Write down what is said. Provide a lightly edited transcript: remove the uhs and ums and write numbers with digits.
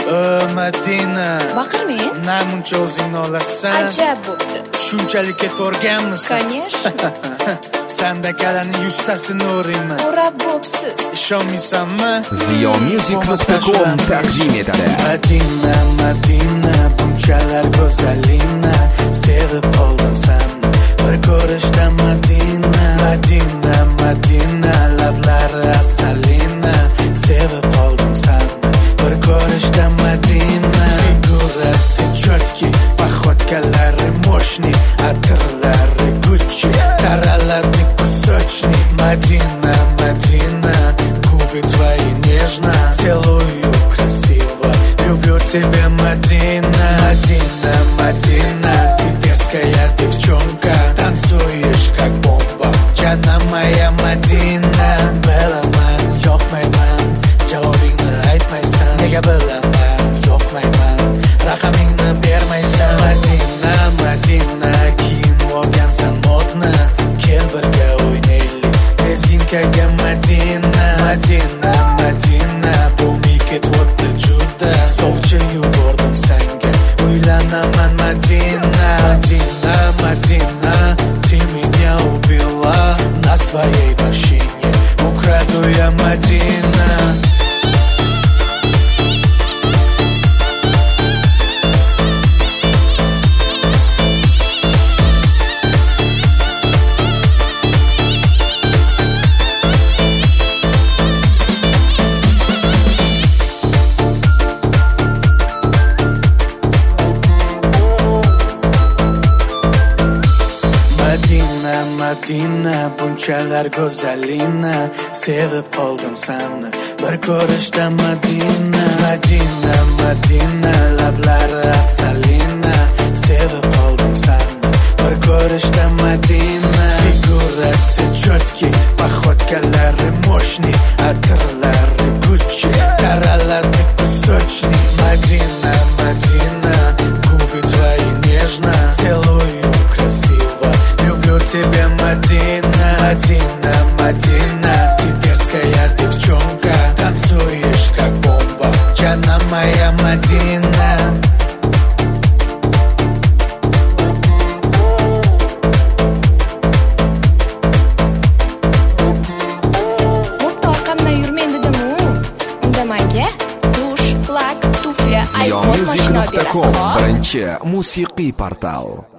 Madina, baqirmang. namuncha o'zingni olasan. Ajab bo'pti. Shunchalik ketorganmisan? Конечно. Sanda kalaning 100 tasini o'rayman. O'rab bo'psiz. Ishonmaysanmi? Ziomusic.com taqdim etadi. Madina, Madina, bunchalar go'zalina, sevib qoldim seni. Bir ko'rishda Madina, Madina, Madina, lablari asalina, sevib qoldim seni. Bir ko'rishda Madina, figurasi chotki, paxotkalari moshni, atirlari Gucci, taraladi кусочный. Madina, Madina, губы твои нежно, целую красиво, люблю тебя, Madina. Madina, Madina, ты дерзкая девчонка, танцуешь как бомба, Jana моя Madina. Bilaman, yoqmayman, javobingni aytmaysan, nega bilaman, yoqmayman, raqamingni bermaysan. Madina, Madina, kiyinib olgansan modni, kel birga o'ynaylik tezginkaga. Madina, Madina, Madina, bu miket o'tdi juda, sovchi yubordim senga, uylanaman Madina. Madina, Madina, ты меня убила на своей машине, украду я Madina. Madina, Madina, bunchalar go'zalina, sevib qoldim seni. Bir ko'rishda Madina, Madina, Madina, lablari asalina, sevib qoldim seni. Bir ko'rishda Madina, figurasi chotki, paxotkalari moshni, atirlari Gucci, taraladi кусочный. Madina, Madina, губы твои нежно, целую красиво, люблю тебя, Madina. Madina, Madina, ты дерзкая девчонка, танцуешь как бомба, Jana моя Madina. Bo'pti, orqamdan yurmang dedim-u. Indamanga dush, lak, tufli, iPhone mashina Ziomusic.com berasiz. birinchi musiqiy portal.